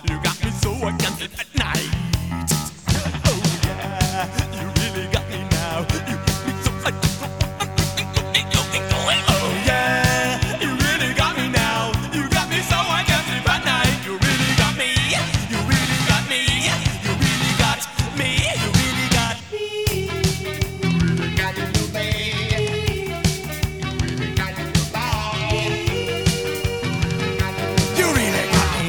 You got me so I can't sleep at night. Oh yeah, you really got me now. You got me so oh yeah, you really got me now. You got me so I can't sleep at night. You really got me. You really got me. You really got me. You really got me. You really got me, baby. You really got me, baby. You really got me.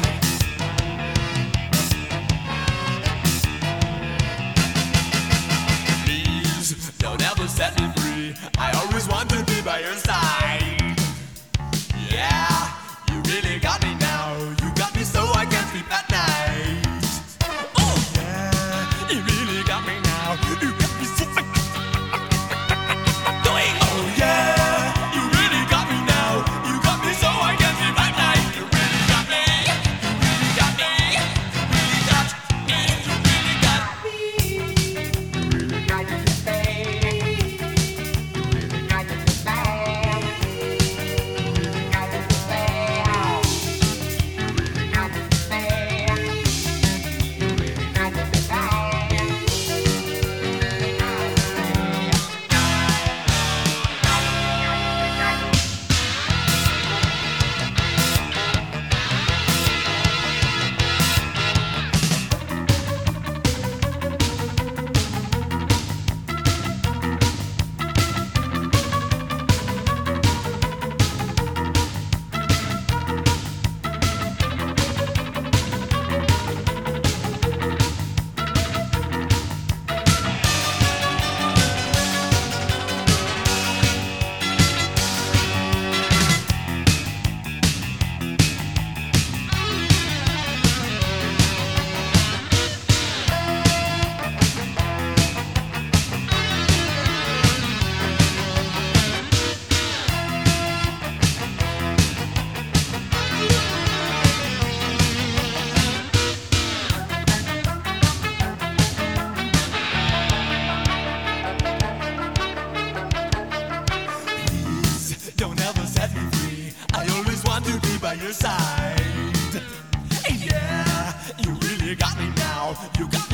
Please don't ever set me free. I always want to be by your side. Yeah, you really got me now. You got me so I can't sleep at night. Oh yeah, you really got me now. You got me so I doing. Oh yeah, you really got me now. You got me so I can't sleep at night. You really got me. You really got me. You really got me. You really got me. You really got me, baby. You really got me, baby. You really got me, baby. You really got me, baby. You really got me, please don't ever set me free. I always want to be by your side. Yeah, you really got me now. You got